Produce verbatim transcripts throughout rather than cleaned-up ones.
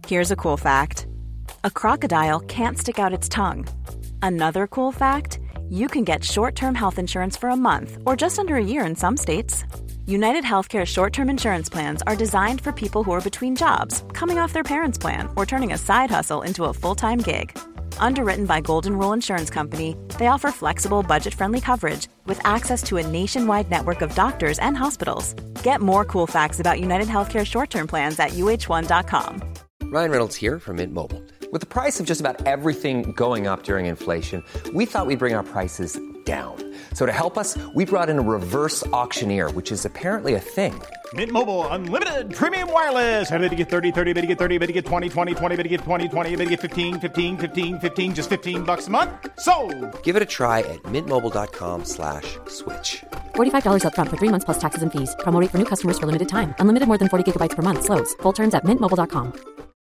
Here's a cool fact. A crocodile can't stick out its tongue. Another cool fact, you can get short-term health insurance for a month or just under a year in some states. United Healthcare short-term insurance plans are designed for people who are between jobs, coming off their parents' plan, or turning a side hustle into a full-time gig. Underwritten by Golden Rule Insurance Company, they offer flexible, budget-friendly coverage with access to a nationwide network of doctors and hospitals. Get more cool facts about United Healthcare short-term plans at U H one dot com. Ryan Reynolds here from Mint Mobile. With the price of just about everything going up during inflation, we thought we'd bring our prices down. So to help us, we brought in a reverse auctioneer, which is apparently a thing. Mint Mobile Unlimited Premium Wireless. How to get thirty, thirty, how to get thirty, how to get twenty, twenty, twenty, how to get twenty, twenty, how to get fifteen, fifteen, fifteen, fifteen, just fifteen bucks a month? Sold! Give it a try at mintmobile.com slash switch. forty-five dollars up front for three months plus taxes and fees. Promo rate for new customers for limited time. Unlimited more than forty gigabytes per month. Slows full terms at mint mobile dot com.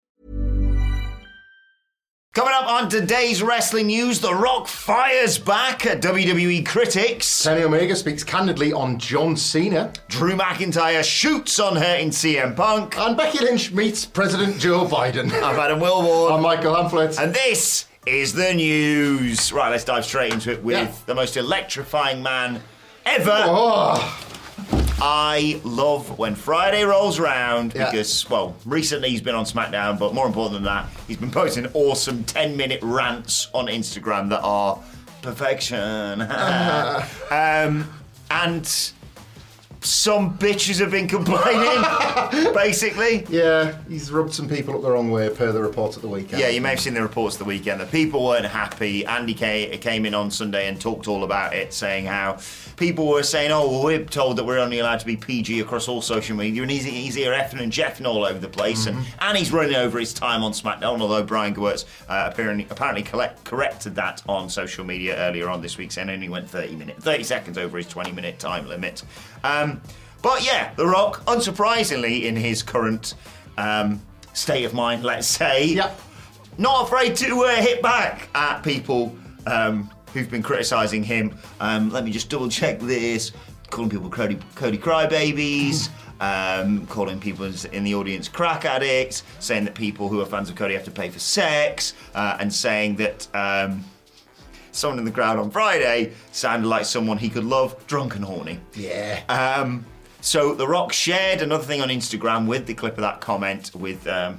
Coming up on today's wrestling news, The Rock fires back at W W E critics. Kenny Omega speaks candidly on John Cena. Drew McIntyre shoots on hurting C M Punk. And Becky Lynch meets President Joe Biden. I'm Adam Wilborn. I'm Michael Hamflett. And this is the news. Right, let's dive straight into it with yeah. the most electrifying man ever. Oh. I love when Friday rolls around yeah. because, well, recently he's been on SmackDown, but more important than that, he's been posting awesome ten-minute rants on Instagram that are perfection. uh. um, and some bitches have been complaining, basically. Yeah, he's rubbed some people up the wrong way per the reports at the weekend. Yeah, you may have seen the reports at the weekend. The people weren't happy. Andy came in on Sunday and talked all about it, saying how people were saying, oh, well, we're told that we're only allowed to be P G across all social media, and he's, he's here effing and jeffing all over the place, mm-hmm. and, and he's running over his time on SmackDown, although Brian Gewirtz uh, apparently, apparently collect, corrected that on social media earlier on this week, saying only went thirty minutes, thirty seconds over his twenty-minute time limit. Um, but yeah, The Rock, unsurprisingly, in his current um, state of mind, let's say, yep. not afraid to uh, hit back at people um, who've been criticising him. Um, let me just double check this. Calling people Cody, Cody crybabies, um, calling people in the audience crack addicts, saying that people who are fans of Cody have to pay for sex, uh, and saying that um, someone in the crowd on Friday sounded like someone he could love, drunk and horny. Yeah. Um, so The Rock shared another thing on Instagram with the clip of that comment with um,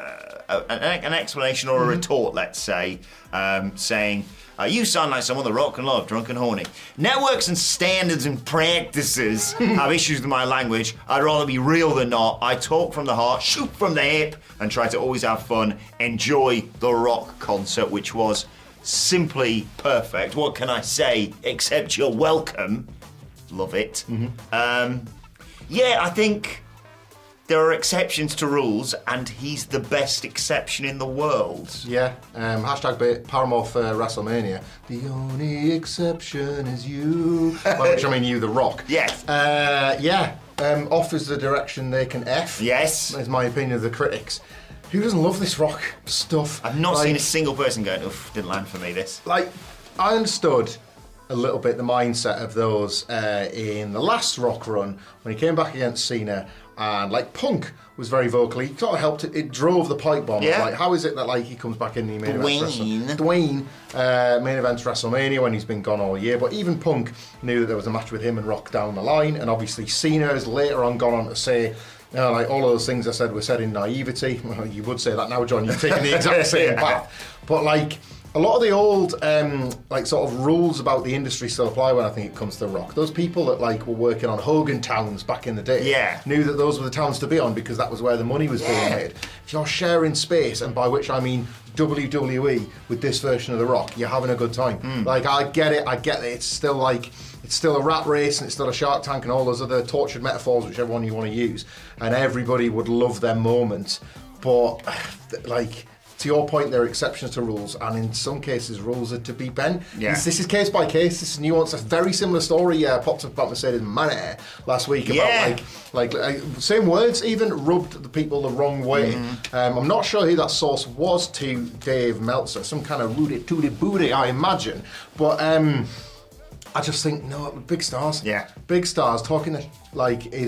uh, an, an explanation or a mm-hmm. retort, let's say, um, saying, uh, you sound like someone The Rock can love, drunk and horny. Networks and standards and practices have issues with my language. I'd rather be real than not. I talk from the heart, shoot from the hip, and try to always have fun. Enjoy The Rock concert, which was simply perfect. What can I say except you're welcome? Love it. Mm-hmm. Um, yeah, I think there are exceptions to rules, and he's the best exception in the world. Yeah, um, hashtag Paramore for WrestleMania. The only exception is you. By which I mean you, The Rock. Yes. Uh, yeah, um, off is the direction they can F. Yes. Is my opinion of the critics. Who doesn't love this Rock stuff? I've not like, seen a single person going, oof, didn't land for me, this. Like, I understood a little bit the mindset of those uh, in the last Rock run when he came back against Cena, and like Punk was very vocal. He sort of helped it, it drove the pipe bomb. Yeah. Like, how is it that like he comes back in the main Dwayne. event Dwayne uh, main event WrestleMania when he's been gone all year? But even Punk knew that there was a match with him and Rock down the line, and obviously Cena has later on gone on to say, you know, like all of those things I said were said in naivety. Well, you would say that now, John. You're taking the exact same path. But like, a lot of the old, um, like, sort of rules about the industry still apply when I think it comes to Rock. Those people that, like, were working on Hogan towns back in the day yeah. knew that those were the towns to be on because that was where the money was yeah. being made. If you're sharing space, and by which I mean W W E with this version of The Rock, you're having a good time. Mm. Like, I get it, I get it. It's still, like, it's still a rat race and it's still a Shark Tank and all those other tortured metaphors, whichever one you want to use. And everybody would love their moment. But, like, to your point, there are exceptions to rules, and in some cases, rules are to be bent. Yeah. This, this is case by case. This is nuanced. A very similar story uh, popped up about Mercedes Money last week about yeah. like, like uh, same words, even rubbed the people the wrong way. Mm-hmm. Um, I'm not sure who that source was to Dave Meltzer, some kind of rooty tooty booty, I imagine. But um, I just think no, big stars. Yeah, big stars talking like is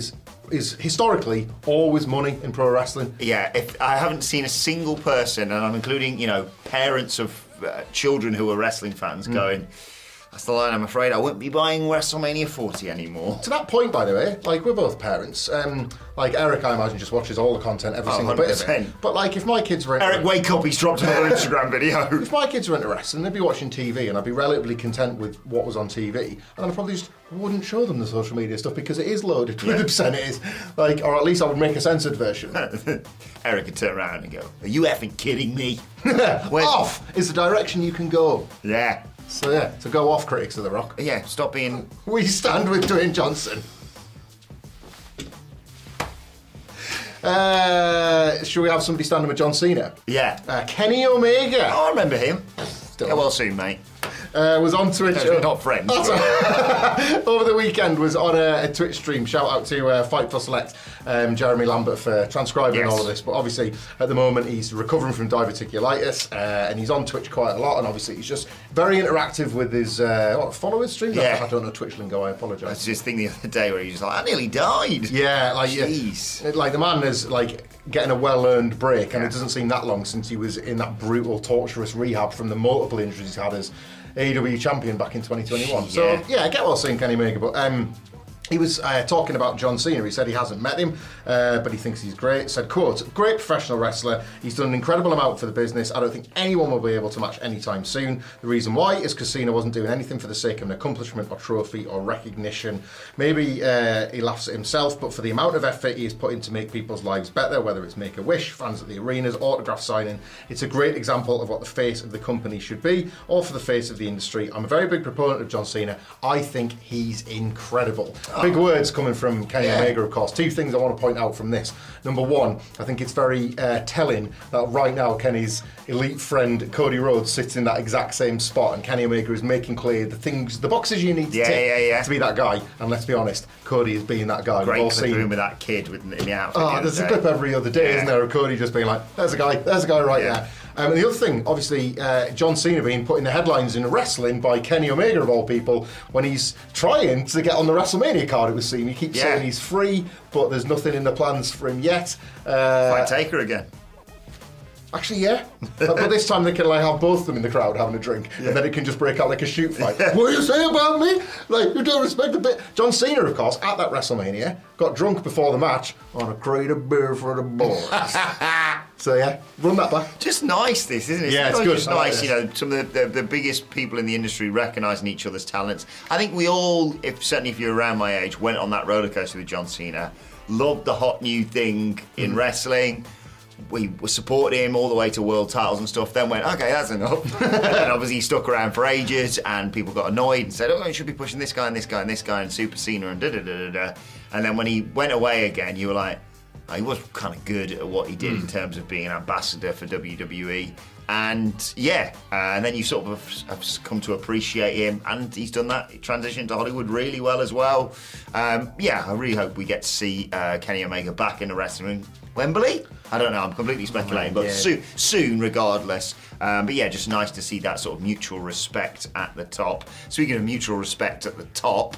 is historically always money in pro wrestling. Yeah, if I haven't seen a single person, and I'm including, you know, parents of uh, children who are wrestling fans, mm. going, that's the line, I'm afraid I won't be buying WrestleMania forty anymore. To that point, by the way, like, we're both parents. Um, like, Eric, I imagine, just watches all the content, every oh, single one hundred percent. bit of it. But, like, if my kids were... Eric, wake up, he's dropped another Instagram video. If my kids were into wrestling, they'd be watching T V, and I'd be relatively content with what was on T V, and I probably just wouldn't show them the social media stuff, because it is loaded with the percentages. Like, or at least I would make a censored version. Eric would turn around and go, are you effing kidding me? Off is the direction you can go. Yeah. So yeah, so go off, critics of The Rock. Yeah, stop being... We stand with Dwayne Johnson. Uh, should we have somebody standing with John Cena? Yeah. Uh, Kenny Omega. Oh, I remember him. Still. Get well soon, mate. Uh, was on Twitch. No, we're not friends. Over the weekend was on a, a Twitch stream. Shout out to uh, Fight for Select, um, Jeremy Lambert, for transcribing yes. all of this. But obviously, at the moment, he's recovering from diverticulitis, uh, and he's on Twitch quite a lot. And obviously, he's just very interactive with his uh, what, followers streams. Yeah. I, I don't know Twitch lingo. I apologise. I was just thinking the other day where he was like, I nearly died. Yeah, like Jeez. Yeah, like the man is like getting a well-earned break, and yeah. it doesn't seem that long since he was in that brutal, torturous rehab from the multiple injuries he's had as A E W champion back in twenty twenty-one. Yeah. So yeah, get well soon, Kenny Omega. But um, he was uh, talking about John Cena. He said he hasn't met him, uh, but he thinks he's great. Said, quote, great professional wrestler. He's done an incredible amount for the business. I don't think anyone will be able to match anytime soon. The reason why is because Cena wasn't doing anything for the sake of an accomplishment or trophy or recognition. Maybe uh, he laughs at himself, but for the amount of effort he has put in to make people's lives better, whether it's Make-A-Wish, fans at the arenas, autograph signing, it's a great example of what the face of the company should be, or for the face of the industry. I'm a very big proponent of John Cena. I think he's incredible. Oh. Big words coming from Kenny yeah. Omega, of course. Two things I want to point out from this. Number one, I think it's very uh, telling that right now Kenny's elite friend Cody Rhodes sits in that exact same spot, and Kenny Omega is making clear the things, the boxes you need to yeah, tick yeah, yeah. to be that guy. And let's be honest, Cody is being that guy. Great We've all clip seen of him with that kid with, in the outfit. Oh, the there's day. a clip every other day, yeah. isn't there, of Cody just being like, there's a guy, there's a guy right yeah. there. Um, and the other thing, obviously, uh, John Cena being put in the headlines in wrestling by Kenny Omega, of all people, when he's trying to get on the WrestleMania card, it would seem. He keeps yeah. saying he's free, but there's nothing in the plans for him yet. Uh, Fight Taker again. Actually, yeah. but, but this time they can like have both of them in the crowd having a drink, yeah. and then it can just break out like a shoot fight. Yeah. What do you say about me? Like, you don't respect the bit. John Cena, of course, at that WrestleMania, got drunk before the match on a crate of beer for the boys. So yeah, run that back. Just nice, this, isn't it? Yeah, it's, it's good. Just like nice, this. you know. Some of the, the, the biggest people in the industry recognising each other's talents. I think we all, if certainly if you're around my age, went on that roller coaster with John Cena. Loved the hot new thing in mm. wrestling. We supported him all the way to world titles and stuff, then went, okay, that's enough. And then obviously he stuck around for ages, and people got annoyed and said, oh, you should be pushing this guy and this guy and this guy and Super Cena and da da da da da. And then when he went away again, you were like, oh, he was kind of good at what he did mm. in terms of being an ambassador for W W E. And yeah, uh, and then you sort of have come to appreciate him, and he's done that transition to Hollywood really well as well. Um, yeah, I really hope we get to see uh, Kenny Omega back in the wrestling ring. Wembley? I don't know, I'm completely speculating, but yeah. soon, soon regardless. Um, but yeah, just nice to see that sort of mutual respect at the top. Speaking of mutual respect at the top,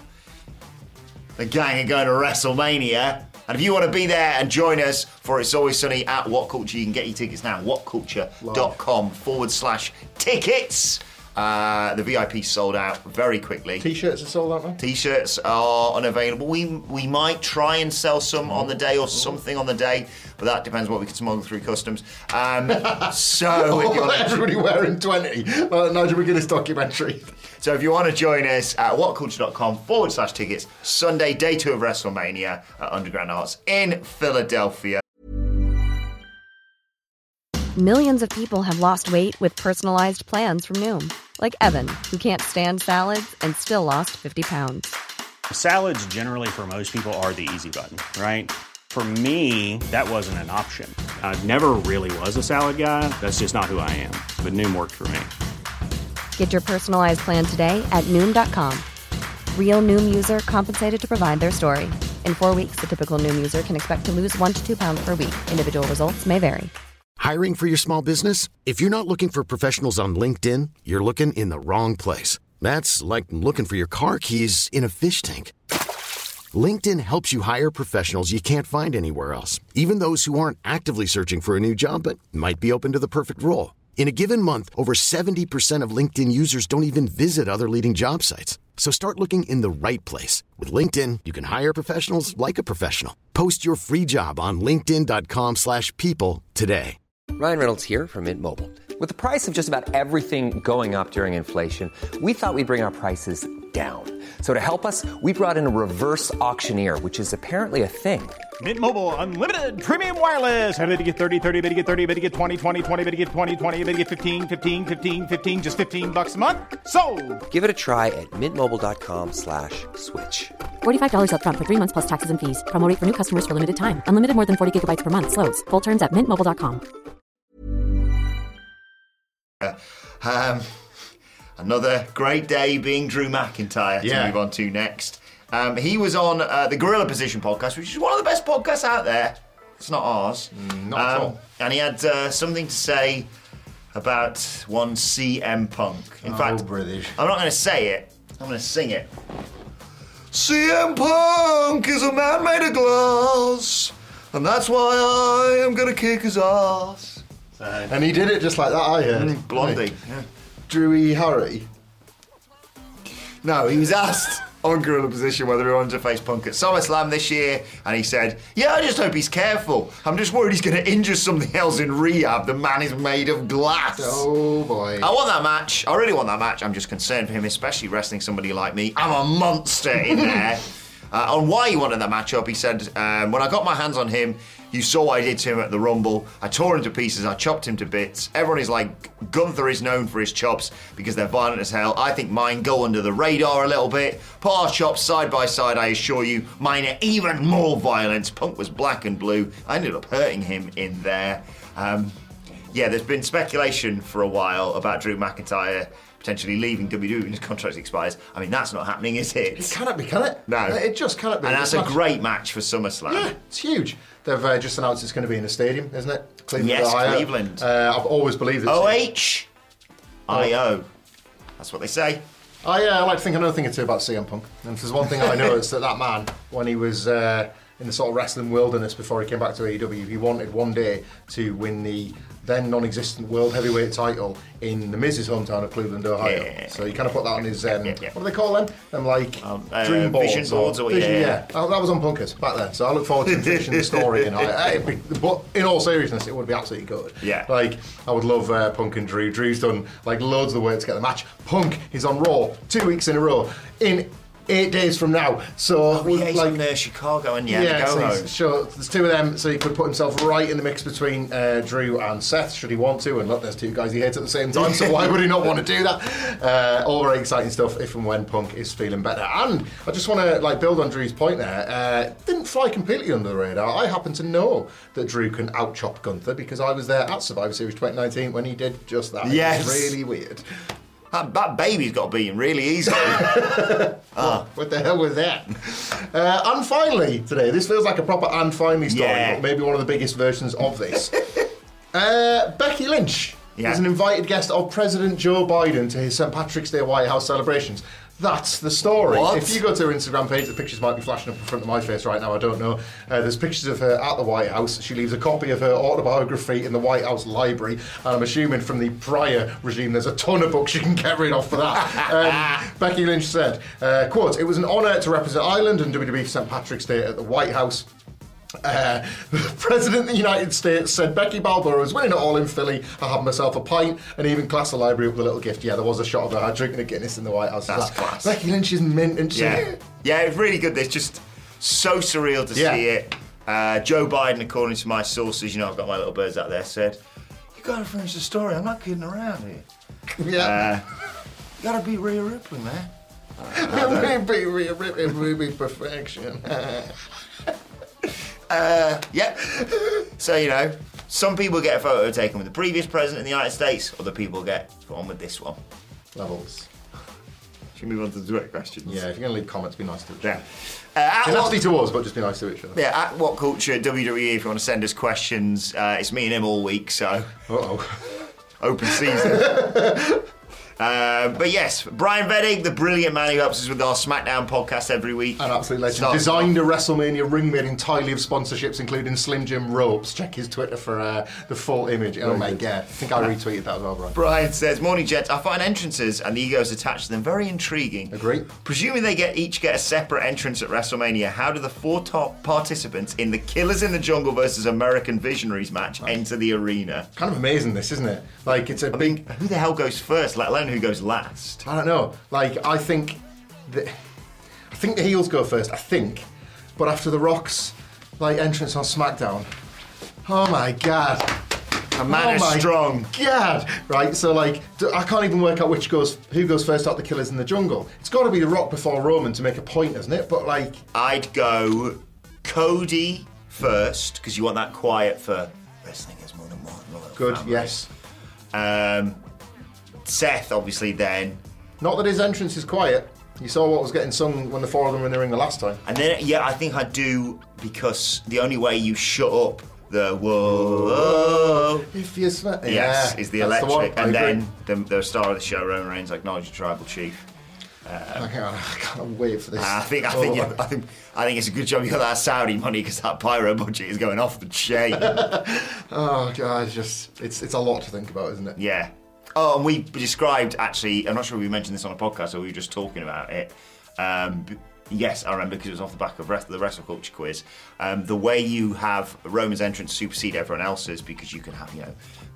the gang are going to WrestleMania. And if you want to be there and join us for It's Always Sunny at What Culture, you can get your tickets now, whatculture.com forward slash tickets. Uh, the V I P sold out very quickly. T-shirts are sold out now? T-shirts are unavailable. We we might try and sell some on the day or something on the day, but that depends what we can smuggle through customs. Um, so oh, if you want everybody to... wearing twenty, like Nigel McGuinness documentary. So if you want to join us at whatculture.com forward slash tickets, Sunday, day two of WrestleMania at Underground Arts in Philadelphia. Millions of people have lost weight with personalized plans from Noom. Like Evan, who can't stand salads and still lost fifty pounds. Salads generally for most people are the easy button, right? For me, that wasn't an option. I never really was a salad guy. That's just not who I am. But Noom worked for me. Get your personalized plan today at Noom dot com. Real Noom user compensated to provide their story. In four weeks, the typical Noom user can expect to lose one to two pounds per week. Individual results may vary. Hiring for your small business? If you're not looking for professionals on LinkedIn, you're looking in the wrong place. That's like looking for your car keys in a fish tank. LinkedIn helps you hire professionals you can't find anywhere else, even those who aren't actively searching for a new job but might be open to the perfect role. In a given month, over seventy percent of LinkedIn users don't even visit other leading job sites. So start looking in the right place. With LinkedIn, you can hire professionals like a professional. Post your free job on linkedin.com slash people today. Ryan Reynolds here from Mint Mobile. With the price of just about everything going up during inflation, we thought we'd bring our prices down. So to help us, we brought in a reverse auctioneer, which is apparently a thing. Mint Mobile Unlimited Premium Wireless. How to get thirty, thirty, how to get thirty, how to get twenty, twenty, twenty, how to get twenty, twenty, how to get fifteen, fifteen, fifteen, fifteen, just fifteen bucks a month? Sold! Give it a try at mintmobile.com slash switch. forty-five dollars up front for three months plus taxes and fees. Promo rate for new customers for limited time. Unlimited more than forty gigabytes per month. Slows full terms at mint mobile dot com. Um, another great day being Drew McIntyre to Yeah. move on to next. Um, he was on uh, the Gorilla Position podcast, which is one of the best podcasts out there. It's not ours. Mm, not at all. And he had uh, something to say about one C M Punk. In Oh, fact, British. I'm not going to say it. I'm going to sing it. C M Punk is a man made of glass, and that's why I am going to kick his ass. And he did it just like that, I heard. Mm, Blondie. Right. Yeah. Drewy Harry. No, he was asked on Gorilla Position whether he wanted to face Punk at SummerSlam this year, and he said, yeah, I just hope he's careful. I'm just worried he's going to injure something else in rehab. The man is made of glass. Oh, boy. I want that match. I really want that match. I'm just concerned for him, especially wrestling somebody like me. I'm a monster in there. Uh, on why he wanted that matchup, he said, um, when I got my hands on him, you saw what I did to him at the Rumble. I tore him to pieces. I chopped him to bits. Everyone is like, Gunther is known for his chops because they're violent as hell. I think mine go under the radar a little bit. Put our chops side by side, I assure you, mine are even more violent. Punk was black and blue. I ended up hurting him in there. Um, yeah, there's been speculation for a while about Drew McIntyre potentially leaving W W E when his contract expires. I mean, that's not happening, is it? It cannot be, can it? No. It just cannot be. And that's It's a not- great match for SummerSlam. Yeah, it's huge. They've uh, just announced it's going to be in a stadium, isn't it? Cleveland, Yes, Ohio. Cleveland. Uh, I've always believed it's... O H I O. That's what they say. I, uh, I like to think another thing or two about C M Punk. And if there's one thing I know, it's that that man, when he was uh, in the sort of wrestling wilderness before he came back to A E W, he wanted one day to win the then non-existent World Heavyweight title in the Miz's hometown of Cleveland, Ohio. Yeah. So he kind of put that on his, um, Yeah, yeah. what do they call them? Them like Um, uh, dream boards. vision boards or- vision, yeah. yeah. That, that was on Punkers back then. So I look forward to him finishing the story. And I, it'd be, but in all seriousness, it would be absolutely good. Yeah. Like, I would love uh, Punk and Drew. Drew's done like loads of the work to get the match. Punk, he's on Raw two weeks in a row in eight days from now. So Oh, yeah, he's like, on uh, Chicago and yeah, the so go he's- home. sure, there's two of them, so he could put himself right in the mix between uh, Drew and Seth, should he want to. And look, there's two guys he hates at the same time, so why would he not want to do that? Uh, all very exciting stuff if and when Punk is feeling better. And I just want to like build on Drew's point there. Uh, didn't fly completely under the radar. I happen to know that Drew can out-chop Gunther because I was there at Survivor Series twenty nineteen when he did just that. Yes. It was really weird. That, that baby's got beaten really easily. Oh, what the hell was that? Uh, and finally, today, this feels like a proper and finally story, Yeah. but maybe one of the biggest versions of this. uh, Becky Lynch Yeah. is an invited guest of President Joe Biden to his Saint Patrick's Day White House celebrations. That's the story. What? If you go to her Instagram page, the pictures might be flashing up in front of my face right now, I don't know. Uh, there's pictures of her at the White House. She leaves a copy of her autobiography in the White House library, and I'm assuming from the prior regime there's a ton of books you can get rid of for that. Um, Becky Lynch said, uh, quote, "It was an honour to represent Ireland and W W E for Saint Patrick's Day at the White House. Uh, the President of the United States said Becky Balboa was winning it all in Philly. I had myself a pint and even classed the library up with a little gift." Yeah, there was a shot of her drinking a Guinness in the White House. That's Like, class. Becky Lynch is mint, and she. Yeah, yeah, it's really good. It's just so surreal to Yeah. see it. Uh, Joe Biden, according to my sources, you know, I've got my little birds out there, said, "You gotta finish the story. I'm not kidding around here. Yeah. Uh, you gotta beat Rhea Ripley, man." Ruby, Ruby, Ruby perfection. Uh, yep. So, you know, some people get a photo taken with the previous president of the United States, other people get put on with this one. Levels. Should we move on to the direct questions? Yeah, if you're going to leave comments, be nice to each Yeah. other. Uh, at Be what, nasty to us, but just be nice to each other. yeah, at What Culture W W E, if you want to send us questions, uh, it's me and him all week, so Uh-oh. open season. Uh, but yes, Brian Veddig, the brilliant man who helps us with our SmackDown podcast every week. An absolute legend. Starts Designed a WrestleMania ring made entirely of sponsorships, including Slim Jim ropes. Check his Twitter for uh, the full image. Oh my god. I think I retweeted that as well, Brian. Brian says, morning gents, I find entrances and the egos attached to them very intriguing. Agree. Presuming they get each get a separate entrance at WrestleMania, how do the four top participants in the Killers in the Jungle versus American Visionaries match enter the arena? Kind of amazing this, isn't it? Like, it's a I big... mean, who the hell goes first, let alone who goes last? I don't know. Like, I think... The, I think the heels go first, I think. But after The Rock's, like, entrance on SmackDown... Oh my god. A man oh is my strong. God, right? So like, I can't even work out which goes, who goes first out the Killers in the Jungle. It's got to be The Rock before Roman to make a point, isn't it? But like, I'd go Cody first because you want that quiet for wrestling is more than one. Good, family. yes. Um, Seth, obviously, then. Not that his entrance is quiet. You saw what was getting sung when the four of them were in the ring the last time. And then, yeah, I think I'd do because the only way you shut up the whoa, if you sm- yes, yeah, is the that's electric, the one. and I then the, the star of the show, Roman Reigns, acknowledged the tribal chief. Um, I, can't, I can't wait for this. I think, I think, oh. you, I think, I think it's a good job you got that Saudi money because that pyro budget is going off the chain. Oh god, it's just it's it's a lot to think about, isn't it? Yeah. Oh, and we described actually. I'm not sure if we mentioned this on a podcast or we were just talking about it. Um, yes, I remember because it was off the back of the Wrestle Culture quiz. Um, the way you have Roman's entrance supersede everyone else's because you can have, you know,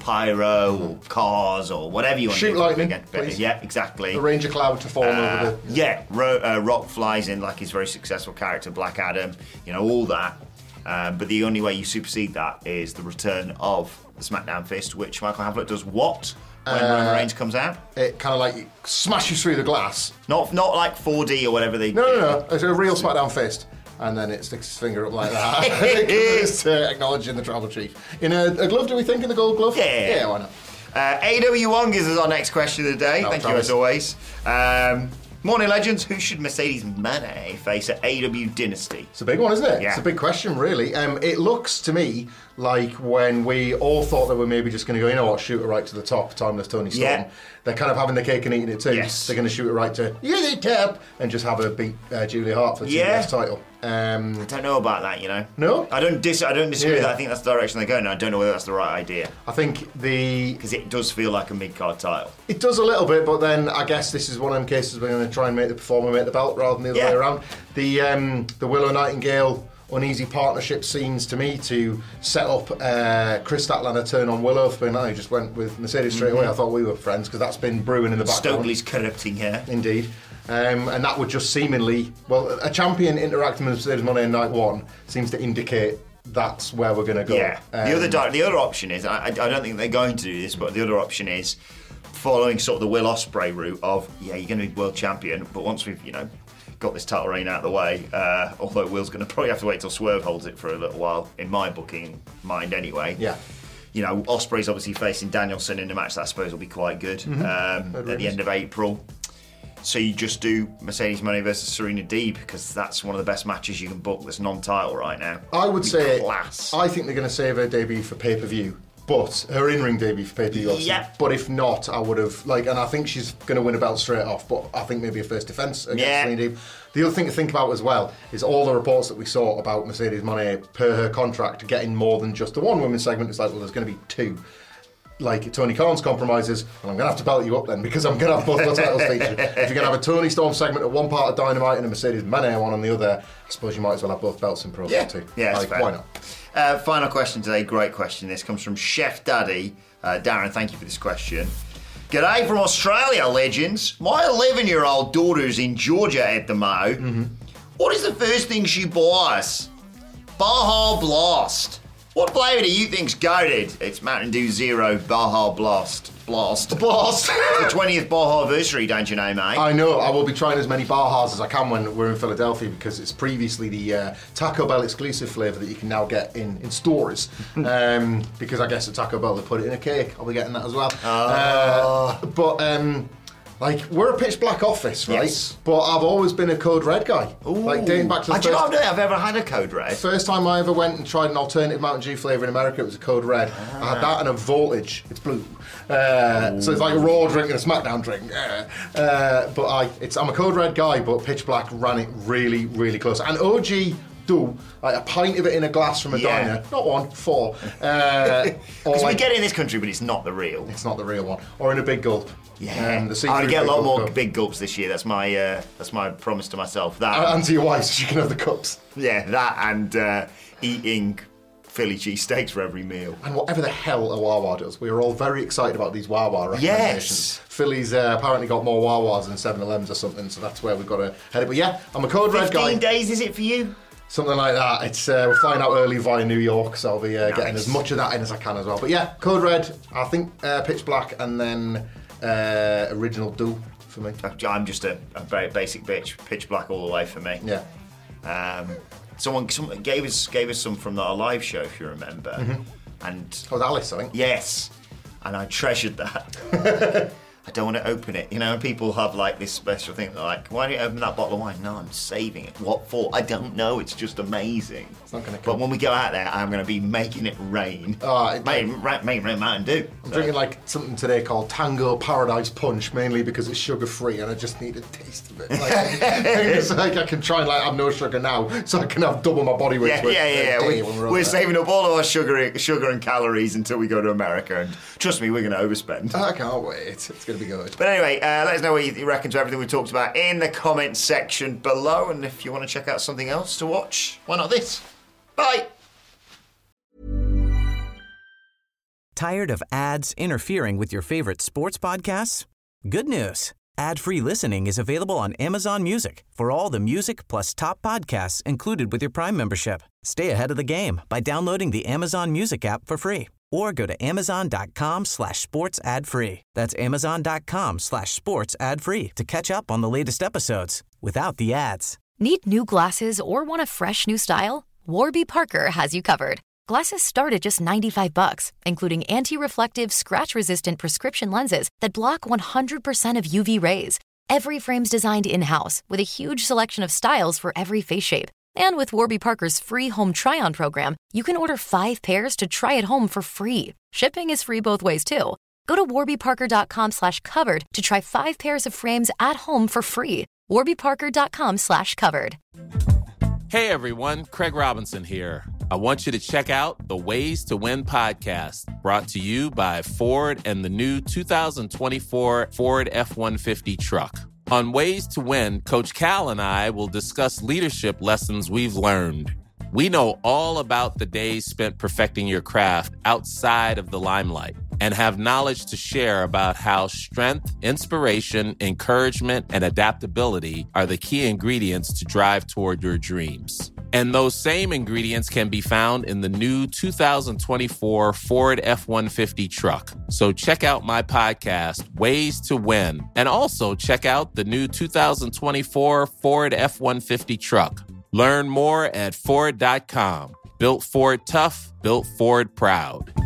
pyro or cars or whatever you want Shoot to do. lightning, Again, please. Yeah, exactly. Arrange a cloud to fall Uh, over the... yeah, Ro- uh, Rock flies in like his very successful character, Black Adam, you know, all that. Um, but the only way you supersede that is the return of the SmackDown Fist, which Michael Hamflett does what when Uh, Roman Reigns comes out? It kind of like smashes through the glass. Not not like four D or whatever they No, no, no. It's a real SmackDown fist. And then it sticks its finger up like that. It's uh, acknowledging the tribal chief. In a, a glove, do we think, in the gold glove? Yeah. Yeah, why not? Uh, A W one gives us our next question of the day. No, Thank Travis. you as always. Um, Morning Legends, who should Mercedes Moné face at A W Dynasty? It's a big one, isn't it? Yeah. It's a big question, really. Um, it looks to me like when we all thought they were maybe just going to go, you know what, shoot it right to the top, timeless Tony Storm. Yeah. They're kind of having the cake and eating it too. Yes. They're going to shoot it right to Unity Tap and just have her beat uh, Julia Hart for the Yeah. T B S title. Um, I don't know about that, you know. No? I don't dis. I don't disagree with Yeah. that. I think that's the direction they're going. And I don't know whether that's the right idea I think the because it does feel like a mid-card title. It does a little bit, but then I guess this is one of them cases we're going to try and make the performer make the belt rather than the other Yeah. way around. The um, the Willow Nightingale uneasy partnership seems to me to set up uh, Chris Statlander turn on Willow for being, I just went with Mercedes straight away. I thought we were friends because that's been brewing in the background. Stokely's corrupting her. Indeed. Um, and that would just seemingly, well, a champion interacting with Mercedes Moné in night one seems to indicate that's where we're going to go. Yeah. Um, the other di- the other option is, I, I don't think they're going to do this, but the other option is following sort of the Will Ospreay route of, yeah, you're going to be world champion, but once we've, you know, got this title reign out of the way, uh, although Will's going to probably have to wait till Swerve holds it for a little while, in my booking mind anyway. Yeah. You know, Ospreay's obviously facing Danielson in a match that I suppose will be quite good Mm-hmm. um, at the end of April. So you just do Mercedes Moné versus Serena Deeb because that's one of the best matches you can book that's non-title right now. I would Be say, class. I think they're going to save her debut for pay-per-view. But her in-ring debut for pay-per-view, obviously. Yeah. But if not, I would have like, and I think she's going to win a belt straight off. But I think maybe a first defence against Yeah. Serena Deeb. The other thing to think about as well is all the reports that we saw about Mercedes Moné per her contract getting more than just the one women's segment. It's like, well, there's going to be two. Like Tony Khan's compromises, well, I'm going to have to belt you up then because I'm going to have both my titles featured. If you're going to have a Tony Storm segment at one part of Dynamite and a Mercedes Moné one on the other, I suppose you might as well have both belts in Pro Yeah, too. yeah, like, that's fair. why not? Uh, final question today, great question. This comes from Chef Daddy. Uh, Darren, thank you for this question. G'day from Australia, legends. My eleven-year-old daughter's in Georgia at the Mo. Mm-hmm. What is the first thing she buys? Baja Blast. What flavour do you think's goated? It's Mountain Dew Zero Baja Blast. Blast. Blast. The twentieth Baja anniversary, don't you know, mate? I know, I will be trying as many Bajas as I can when we're in Philadelphia because it's previously the uh, Taco Bell exclusive flavour that you can now get in, in stores. um, because I guess at Taco Bell they put it in a cake. I'll be getting that as well. Oh. Uh, but um, Like, we're a pitch black office, right? Yes. But I've always been a Code Red guy. Ooh. Like, dating back to the I first... do not know I've ever had a Code Red. First time I ever went and tried an alternative Mountain Dew flavour in America, it was a Code Red. Ah. I had that and a Voltage. It's blue. Uh, so it's like a Raw drink and a SmackDown drink. Uh, uh, but I, it's, I'm a Code Red guy, but Pitch Black ran it really, really close. And O G... do like a pint of it in a glass from a yeah. diner, not one, four. Because uh, like, we get it in this country, but it's not the real. It's not the real one, or in a big gulp. Yeah, um, the I'll get a lot more cup. big gulps this year. That's my uh, that's my promise to myself. That uh, and to your wife, so you can have the cups. Yeah, that and uh, eating Philly cheesesteaks for every meal. And whatever the hell a Wawa does, we are all very excited about these Wawa recommendations. Yes. Philly's uh, apparently got more Wawas than seven elevens or something, so that's where we've got to head it. But yeah, I'm a Code Red guy. fifteen days is it for you? Something like that. It's uh, we're flying out early via New York, so I'll be uh, nice. getting as much of that in as I can as well. But yeah, Code Red, I think uh, Pitch Black, and then uh, Original Dew for me. I'm just a, a very basic bitch. Pitch Black all the way for me. Yeah. Um, someone, someone gave us gave us some from our live show, if you remember. Mm-hmm. And oh, Alice, I think. Yes, and I treasured that. I don't want to open it. You know, people have like this special thing. They're like, why don't you open that bottle of wine? No, I'm saving it. What for? I don't know. It's just amazing. It's not going to come. But when we go out there, I'm going to be making it rain. Oh, it, making, ra- making rain Mountain Dew. I'm so. drinking like something today called Tango Paradise Punch, mainly because it's sugar-free and I just need a taste of it. Like, it's like I can try and like have no sugar now, so I can have double my body weight. Yeah, yeah, yeah. yeah. We, we're we're saving up all of our sugar, sugar and calories until we go to America, and trust me, we're going to overspend. I can't wait. It's going to be good. But anyway, uh, let us know what you reckon to everything we talked about in the comments section below, and if you want to check out something else to watch, why not this? Bye! Tired of ads interfering with your favorite sports podcasts? Good news. Ad-free listening is available on Amazon Music for all the music plus top podcasts included with your Prime membership. Stay ahead of the game by downloading the Amazon Music app for free or go to amazon.com slash sports ad free. That's amazon.com slash sports ad free to catch up on the latest episodes without the ads. Need new glasses or want a fresh new style? Warby Parker has you covered. Glasses start at just ninety-five bucks, including anti-reflective, scratch-resistant prescription lenses that block one hundred percent of U V rays. Every frame's designed in-house with a huge selection of styles for every face shape. And with Warby Parker's free home try-on program, you can order five pairs to try at home for free. Shipping is free both ways, too. Go to warbyparker.com slash covered to try five pairs of frames at home for free. warbyparker.com slash covered. Hey, everyone. Craig Robinson here. I want you to check out the Ways to Win podcast, brought to you by Ford and the new two thousand twenty-four Ford F one fifty truck. On Ways to Win, Coach Cal and I will discuss leadership lessons we've learned. We know all about the days spent perfecting your craft outside of the limelight and have knowledge to share about how strength, inspiration, encouragement, and adaptability are the key ingredients to drive toward your dreams. And those same ingredients can be found in the new two thousand twenty-four Ford F one fifty truck. So check out my podcast, Ways to Win, and also check out the new two thousand twenty-four Ford F one fifty truck. Learn more at Ford dot com. Built Ford tough, built Ford proud.